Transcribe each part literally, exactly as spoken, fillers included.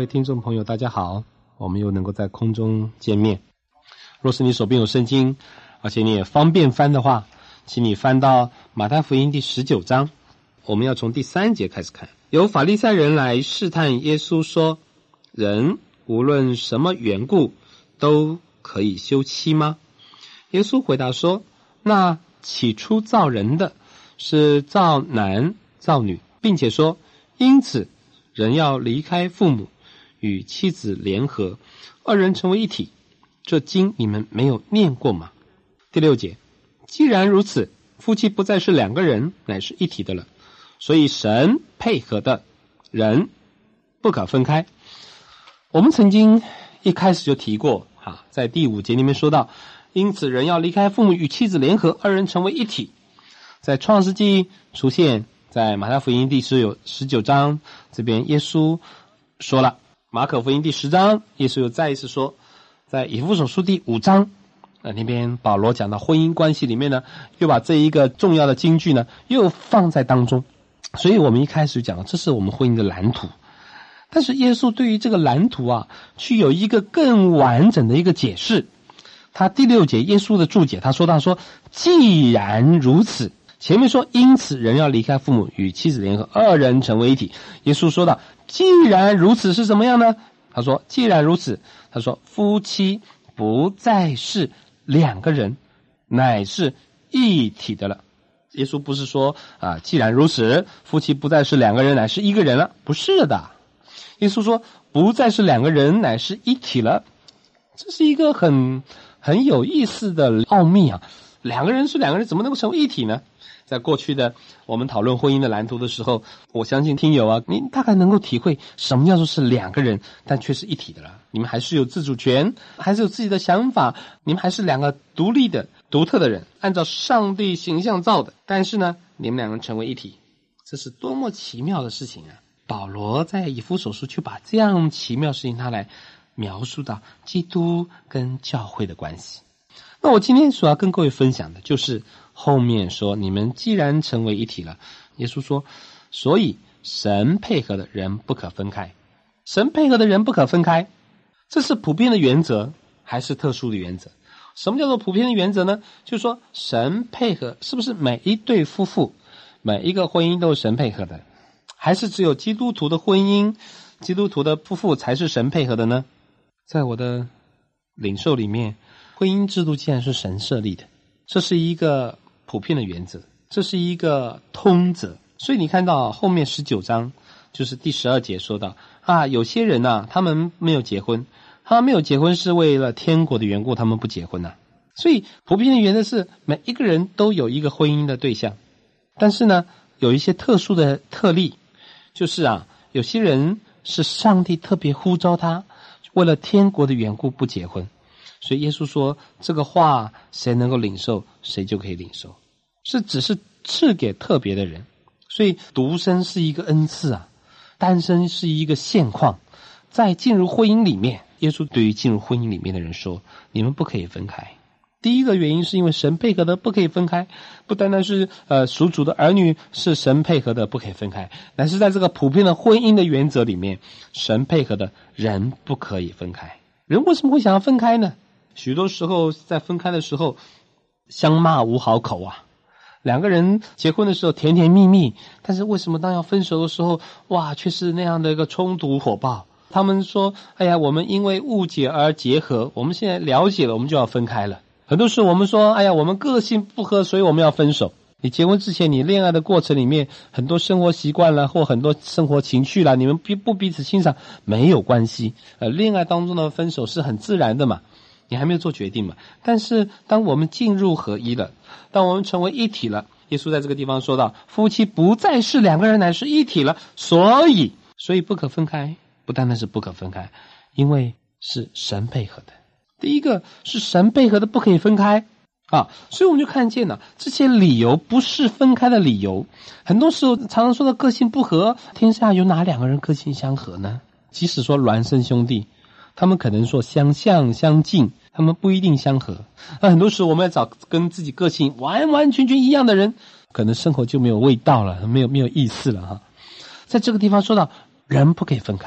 位听众朋友大家好，我们又能够在空中见面。若是你手边有圣经，而且你也方便翻的话，请你翻到马太福音第十九章，我们要从第三节开始看。有法利赛人来试探耶稣说，人无论什么缘故都可以休妻吗？耶稣回答说，那起初造人的是造男造女，并且说，因此人要离开父母，与妻子联合，二人成为一体。这经你们没有念过吗？第六节，既然如此，夫妻不再是两个人，乃是一体的了。所以神配合的人不可分开。我们曾经一开始就提过啊，在第五节里面说到，因此人要离开父母，与妻子联合，二人成为一体。在创世纪出现，在马太福音第十九章这边耶稣说了，马可福音第十章耶稣又再一次说，在以弗所书第五章呃，那边保罗讲到婚姻关系里面呢，又把这一个重要的金句呢又放在当中。所以我们一开始讲，这是我们婚姻的蓝图。但是耶稣对于这个蓝图啊，去有一个更完整的一个解释。他第六节耶稣的注解，他说到说，既然如此，前面说因此人要离开父母，与妻子联合，二人成为一体。耶稣说到既然如此是什么样呢？他说既然如此，他说夫妻不再是两个人，乃是一体的了。耶稣不是说啊，既然如此，夫妻不再是两个人，乃是一个人了，不是的。耶稣说不再是两个人，乃是一体了。这是一个很很有意思的奥秘啊！两个人是两个人，怎么能够成为一体呢？在过去的我们讨论婚姻的蓝图的时候，我相信听友啊，你大概能够体会什么叫做是两个人但却是一体的了。你们还是有自主权，还是有自己的想法，你们还是两个独立的独特的人，按照上帝形象造的，但是呢你们两个人成为一体，这是多么奇妙的事情啊！保罗在以弗所书去把这样奇妙的事情他来描述到基督跟教会的关系。那我今天所要跟各位分享的就是后面说，你们既然成为一体了，耶稣说，所以神配合的人不可分开。神配合的人不可分开，这是普遍的原则还是特殊的原则？什么叫做普遍的原则呢？就是说神配合，是不是每一对夫妇每一个婚姻都是神配合的，还是只有基督徒的婚姻基督徒的夫妇才是神配合的呢？在我的领受里面，婚姻制度既然是神设立的，这是一个普遍的原则，这是一个通则。所以你看到后面十九章就是第十二节说到啊，有些人啊，他们没有结婚，他们没有结婚是为了天国的缘故，他们不结婚啊。所以普遍的原则是每一个人都有一个婚姻的对象，但是呢有一些特殊的特例，就是啊，有些人是上帝特别呼召他为了天国的缘故不结婚。所以耶稣说这个话谁能够领受，谁就可以领受，是只是赐给特别的人。所以独身是一个恩赐啊，单身是一个现况。在进入婚姻里面，耶稣对于进入婚姻里面的人说，你们不可以分开。第一个原因是因为神配合的不可以分开，不单单是呃属主的儿女是神配合的不可以分开，但是在这个普遍的婚姻的原则里面，神配合的人不可以分开。人为什么会想要分开呢？许多时候在分开的时候相骂无好口啊，两个人结婚的时候甜甜蜜蜜，但是为什么当要分手的时候，哇，却是那样的一个冲突火爆？他们说，哎呀，我们因为误解而结合，我们现在了解了，我们就要分开了。很多时候我们说，哎呀，我们个性不合，所以我们要分手。你结婚之前，你恋爱的过程里面，很多生活习惯啦，或很多生活情趣啦，你们不彼此欣赏没有关系。呃，恋爱当中的分手是很自然的嘛，你还没有做决定嘛。但是当我们进入合一了，当我们成为一体了，耶稣在这个地方说到，夫妻不再是两个人，乃是一体了。所以，所以不可分开，不单单是不可分开，因为是神配合的。第一个是神配合的不可以分开啊，所以我们就看见了这些理由不是分开的理由。很多时候常常说的个性不合，天下有哪两个人个性相合呢？即使说孪生兄弟，他们可能说相像相近，他们不一定相合。那很多时候我们要找跟自己个性完完全全一样的人，可能生活就没有味道了，没有没有意思了哈。在这个地方说到人不可以分开，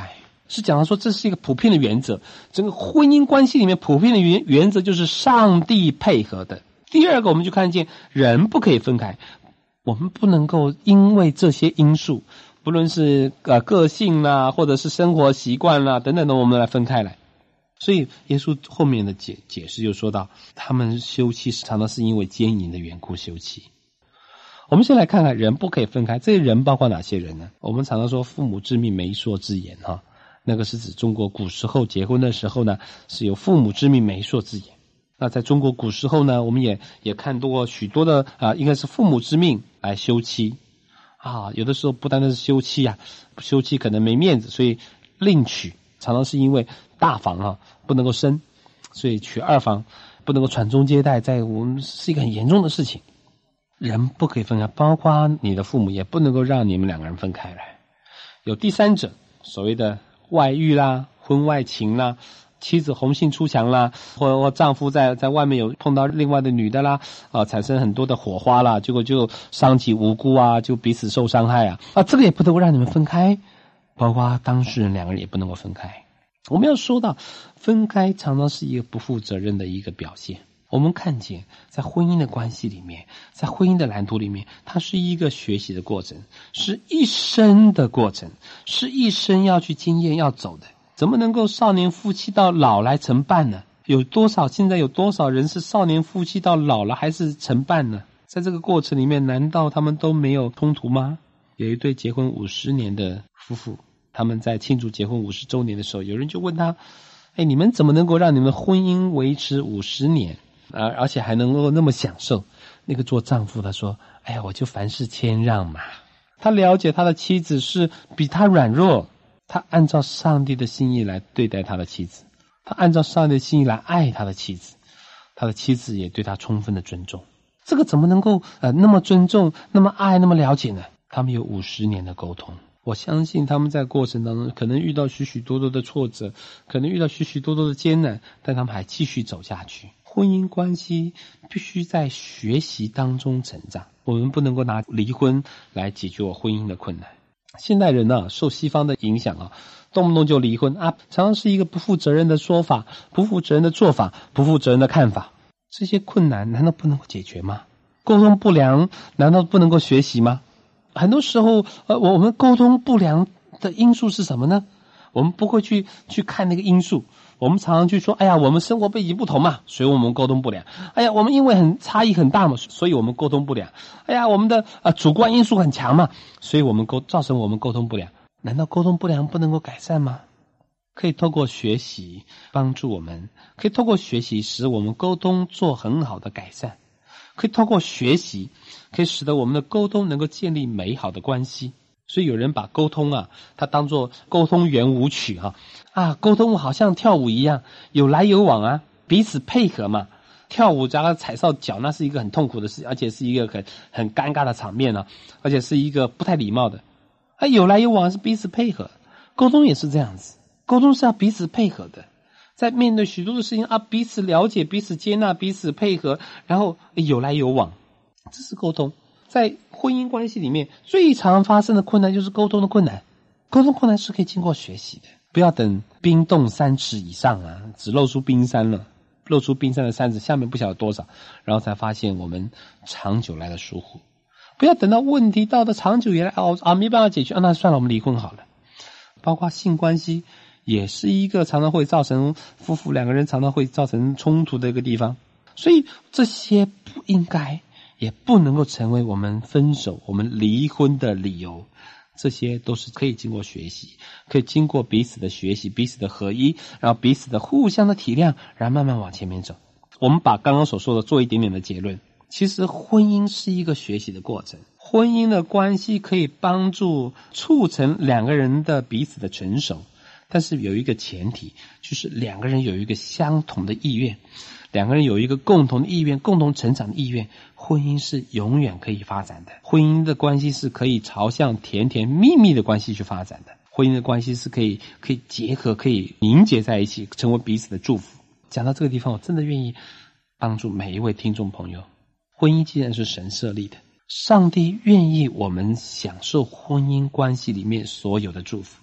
是讲到说这是一个普遍的原则，整个婚姻关系里面普遍的原原则就是上帝配合的。第二个，我们就看见人不可以分开，我们不能够因为这些因素，不论是呃个性啦，或者是生活习惯啦等等的，我们来分开来。所以耶稣后面的解解释就说到，他们休妻常常是因为奸淫的缘故休妻。我们先来看看人不可以分开，这些人包括哪些人呢？我们常常说父母之命媒妁之言哈，那个是指中国古时候结婚的时候呢，是有父母之命媒妁之言。那在中国古时候呢，我们也也看多许多的啊、呃，应该是父母之命来休妻啊。有的时候不单单是休妻啊，休妻可能没面子，所以另娶，常常是因为大房啊不能够生，所以娶二房不能够传宗接代，在我们是一个很严重的事情。人不可以分开，包括你的父母也不能够让你们两个人分开来。有第三者，所谓的外遇啦、婚外情啦、妻子红杏出墙啦，或或丈夫在在外面有碰到另外的女的啦，啊，产生很多的火花啦，结果就伤及无辜啊，就彼此受伤害啊，啊，这个也不能够让你们分开，包括当事人两个人也不能够分开。我们要说到分开，常常是一个不负责任的一个表现。我们看见在婚姻的关系里面，在婚姻的蓝图里面，它是一个学习的过程，是一生的过程，是一生要去经验要走的。怎么能够少年夫妻到老来成伴呢？有多少现在有多少人是少年夫妻到老了还是成伴呢？在这个过程里面，难道他们都没有冲突吗？有一对结婚五十年的夫妇，他们在庆祝结婚五十周年的时候，有人就问他，哎，你们怎么能够让你们婚姻维持五十年，而而且还能够那么享受？那个做丈夫他说，哎呀，我就凡事谦让嘛。他了解他的妻子是比他软弱，他按照上帝的心意来对待他的妻子，他按照上帝的心意来爱他的妻子，他的妻子也对他充分的尊重。这个怎么能够呃那么尊重，那么爱，那么了解呢？他们有五十年的沟通，我相信他们在过程当中可能遇到许许多多的挫折，可能遇到许许多多的艰难，但他们还继续走下去。婚姻关系必须在学习当中成长，我们不能够拿离婚来解决我婚姻的困难。现代人啊，受西方的影响啊，动不动就离婚啊，常常是一个不负责任的说法，不负责任的做法，不负责任的看法。这些困难难道不能够解决吗？沟通不良难道不能够学习吗？很多时候呃，我们沟通不良的因素是什么呢？我们不会去去看那个因素，我们常常去说，哎呀，我们生活背景不同嘛，所以我们沟通不良。哎呀，我们因为很差异很大嘛，所以我们沟通不良。哎呀，我们的呃主观因素很强嘛，所以我们沟造成我们沟通不良。难道沟通不良不能够改善吗？可以透过学习帮助我们，可以透过学习使我们沟通做很好的改善，可以透过学习可以使得我们的沟通能够建立美好的关系。所以有人把沟通啊，他当作沟通圆舞曲啊，啊，沟通好像跳舞一样，有来有往啊，彼此配合嘛。跳舞加上踩上脚，那是一个很痛苦的事，而且是一个很很尴尬的场面啊，而且是一个不太礼貌的。啊，有来有往是彼此配合，沟通也是这样子，沟通是要彼此配合的。在面对许多的事情啊，彼此了解、彼此接纳、彼此配合，然后有来有往，这是沟通。在婚姻关系里面最常发生的困难就是沟通的困难，沟通困难是可以经过学习的，不要等冰冻三尺以上啊，只露出冰山了，露出冰山的山子下面不晓得多少，然后才发现我们长久来的疏忽。不要等到问题到的长久以来哦啊没办法解决啊，那算了，我们离婚好了。包括性关系也是一个常常会造成夫妇两个人常常会造成冲突的一个地方，所以这些不应该也不能够成为我们分手我们离婚的理由，这些都是可以经过学习，可以经过彼此的学习，彼此的合一，然后彼此的互相的体谅，然后慢慢往前面走。我们把刚刚所说的做一点点的结论，其实婚姻是一个学习的过程，婚姻的关系可以帮助促成两个人的彼此的成熟，但是有一个前提，就是两个人有一个相同的意愿，两个人有一个共同的意愿，共同成长的意愿，婚姻是永远可以发展的，婚姻的关系是可以朝向甜甜蜜蜜的关系去发展的，婚姻的关系是可以可以结合，可以凝结在一起，成为彼此的祝福。讲到这个地方，我真的愿意帮助每一位听众朋友，婚姻既然是神设立的，上帝愿意我们享受婚姻关系里面所有的祝福，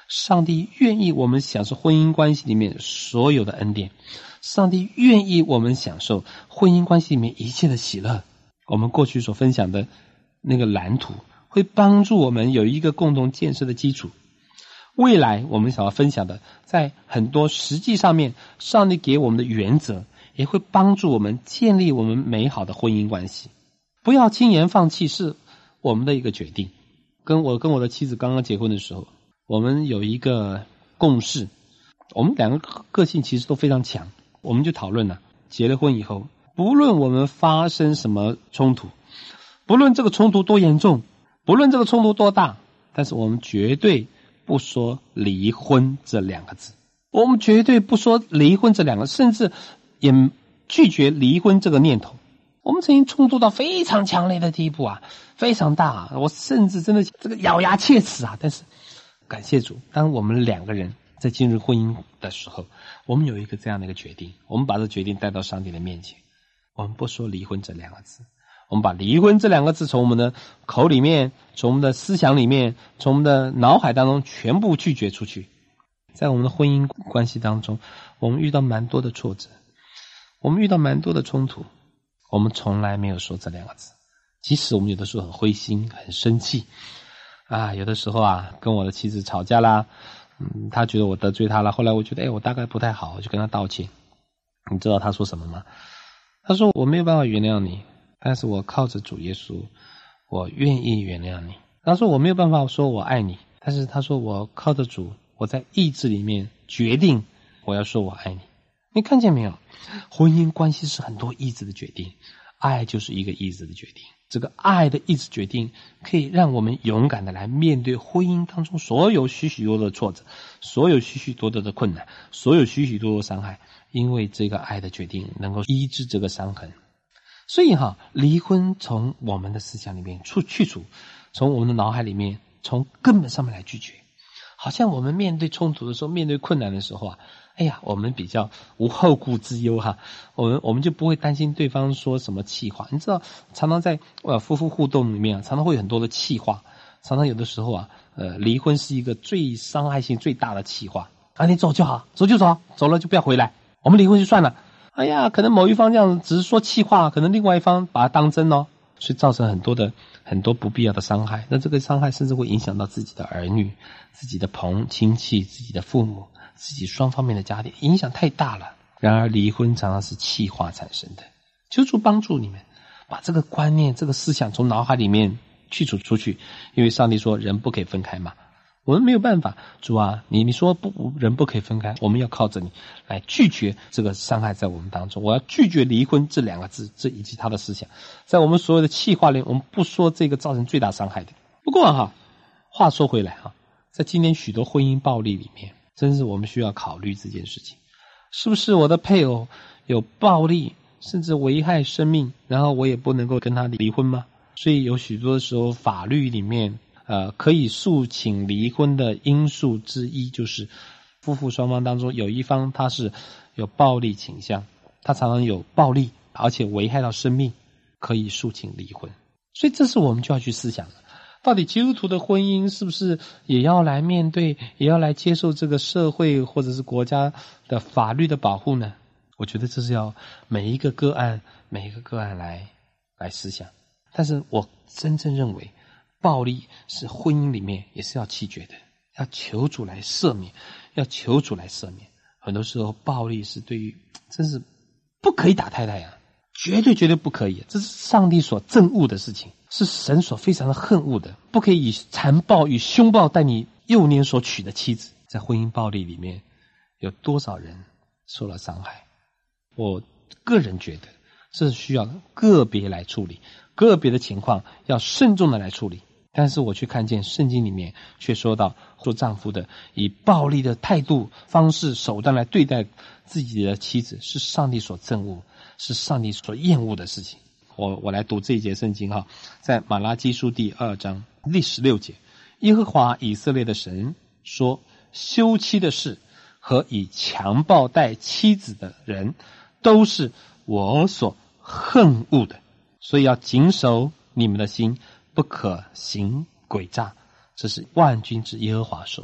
上帝愿意我们享受婚姻关系里面所有的恩典，上帝愿意我们享受婚姻关系里面一切的喜乐。我们过去所分享的那个蓝图会帮助我们有一个共同建设的基础。未来我们想要分享的，在很多实际上面，上帝给我们的原则也会帮助我们建立我们美好的婚姻关系。不要轻言放弃是我们的一个决定。跟我跟我的妻子刚刚结婚的时候，我们有一个共识，我们两个个性其实都非常强，我们就讨论了，结了婚以后，不论我们发生什么冲突，不论这个冲突多严重，不论这个冲突多大，但是我们绝对不说离婚这两个字，我们绝对不说离婚这两个，甚至也拒绝离婚这个念头。我们曾经冲突到非常强烈的地步啊，非常大啊，我甚至真的这个咬牙切齿啊。但是感谢主，当我们两个人在进入婚姻的时候，我们有一个这样的一个决定，我们把这决定带到上帝的面前，我们不说离婚这两个字，我们把离婚这两个字从我们的口里面，从我们的思想里面，从我们的脑海当中全部拒绝出去。在我们的婚姻关系当中，我们遇到蛮多的挫折，我们遇到蛮多的冲突，我们从来没有说这两个字。即使我们有的时候很灰心很生气啊，有的时候啊跟我的妻子吵架啦，嗯，他觉得我得罪他了，后来我觉得哎，我大概不太好，我就跟他道歉。你知道他说什么吗？他说我没有办法原谅你，但是我靠着主耶稣，我愿意原谅你。他说我没有办法说我爱你，但是他说我靠着主，我在意志里面决定我要说我爱你。你看见没有？婚姻关系是很多意志的决定，爱就是一个意志的决定。这个爱的意志决定可以让我们勇敢的来面对婚姻当中所有许许多多的挫折，所有许许多多的困难，所有许许多多的伤害，因为这个爱的决定能够医治这个伤痕。所以哈，离婚从我们的思想里面去去除，从我们的脑海里面，从根本上面来拒绝。好像我们面对冲突的时候，面对困难的时候啊，哎呀，我们比较无后顾之忧哈，我们我们就不会担心对方说什么气话。你知道，常常在呃夫妇互动里面啊，常常会有很多的气话，常常有的时候啊，呃，离婚是一个最伤害性最大的气话啊，你走就好，走就走，走了就不要回来，我们离婚就算了。哎呀，可能某一方这样只是说气话，可能另外一方把它当真哦，所以造成很多的很多不必要的伤害。那这个伤害甚至会影响到自己的儿女、自己的朋亲戚、自己的父母、自己双方面的家庭，影响太大了。然而离婚常常是气话产生的，求主帮助你们把这个观念、这个思想从脑海里面去除出去，因为上帝说人不可以分开嘛。我们没有办法，主啊，你你说不，人不可以分开，我们要靠着你来拒绝这个伤害在我们当中。我要拒绝离婚这两个字，这以及他的思想，在我们所有的气话里，我们不说这个造成最大伤害的。不过哈，话说回来哈，在今天许多婚姻暴力里面，真是我们需要考虑这件事情，是不是我的配偶有暴力，甚至危害生命，然后我也不能够跟他离婚吗？所以有许多的时候，法律里面。呃，可以诉请离婚的因素之一就是夫妇双方当中有一方他是有暴力倾向，他常常有暴力，而且危害到生命，可以诉请离婚。所以这是我们就要去思想了，到底基督徒的婚姻是不是也要来面对，也要来接受这个社会或者是国家的法律的保护呢？我觉得这是要每一个个案每一个个案来来思想。但是我真正认为暴力是婚姻里面也是要弃绝的，要求主来赦免，要求主来赦免。很多时候暴力是对于真是不可以打太太啊，绝对绝对不可以，这是上帝所憎恶的事情，是神所非常的恨恶的，不可以以残暴与凶暴待你幼年所娶的妻子。在婚姻暴力里面有多少人受了伤害，我个人觉得这是需要个别来处理，个别的情况要慎重的来处理。但是我却看见圣经里面却说到做丈夫的以暴力的态度方式手段来对待自己的妻子，是上帝所憎恶，是上帝所厌恶的事情。我我来读这一节圣经哈，在马拉基书第二章第十六节，耶和华以色列的神说，休妻的事和以强暴待妻子的人都是我所恨恶的，所以要谨守你们的心，不可行诡诈，这是万军之耶和华说的。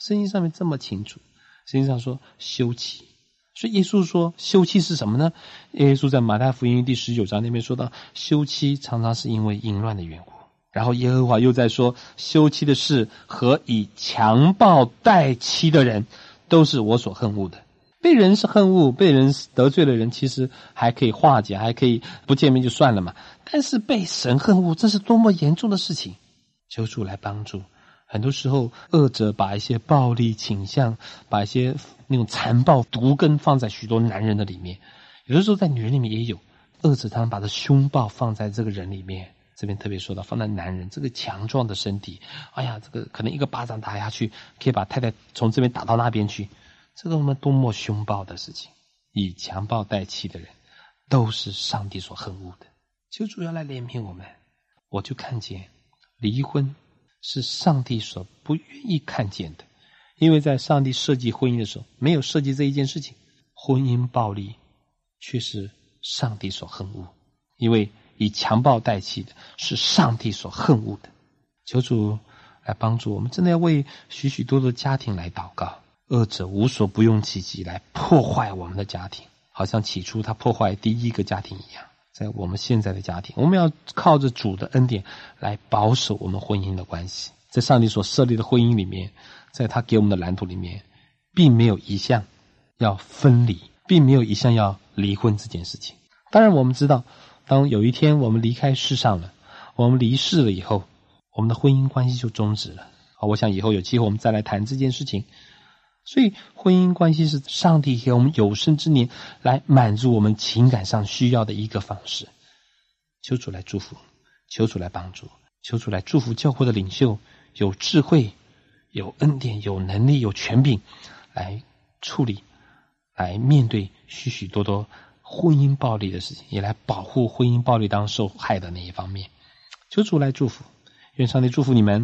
圣经上面这么清楚，圣经上说休妻，所以耶稣说休妻是什么呢？耶稣在马太福音第十九章那边说到，休妻常常是因为淫乱的缘故。然后耶和华又在说，休妻的事和以强暴待妻的人都是我所恨恶的。被人是恨恶，被人得罪的人其实还可以化解，还可以不见面就算了嘛。但是被神恨恶，这是多么严重的事情。求主来帮助。很多时候恶者把一些暴力倾向，把一些那种残暴毒根放在许多男人的里面，有的时候在女人里面也有。恶者他们把这凶暴放在这个人里面，这边特别说到放在男人这个强壮的身体，哎呀，这个可能一个巴掌打下去可以把太太从这边打到那边去，这个我们多么凶暴的事情。以强暴待妻的人都是上帝所恨恶的。求主要来怜悯我们。我就看见离婚是上帝所不愿意看见的，因为在上帝设计婚姻的时候没有设计这一件事情。婚姻暴力却是上帝所恨恶，因为以强暴待妻的是上帝所恨恶的。求主来帮助我们，真的要为许许多多家庭来祷告。恶者无所不用其极来破坏我们的家庭，好像起初他破坏第一个家庭一样。在我们现在的家庭，我们要靠着主的恩典来保守我们婚姻的关系。在上帝所设立的婚姻里面，在他给我们的蓝图里面，并没有一项要分离，并没有一项要离婚这件事情。当然我们知道，当有一天我们离开世上了，我们离世了以后，我们的婚姻关系就终止了。好，我想以后有机会我们再来谈这件事情。所以婚姻关系是上帝给我们有生之年来满足我们情感上需要的一个方式。求主来祝福，求主来帮助，求主来祝福教会的领袖有智慧，有恩典，有能力，有权柄来处理，来面对许许多多婚姻暴力的事情，也来保护婚姻暴力当受害的那一方面。求主来祝福，愿上帝祝福你们。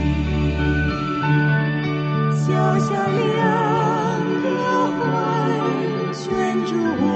小小两个环主。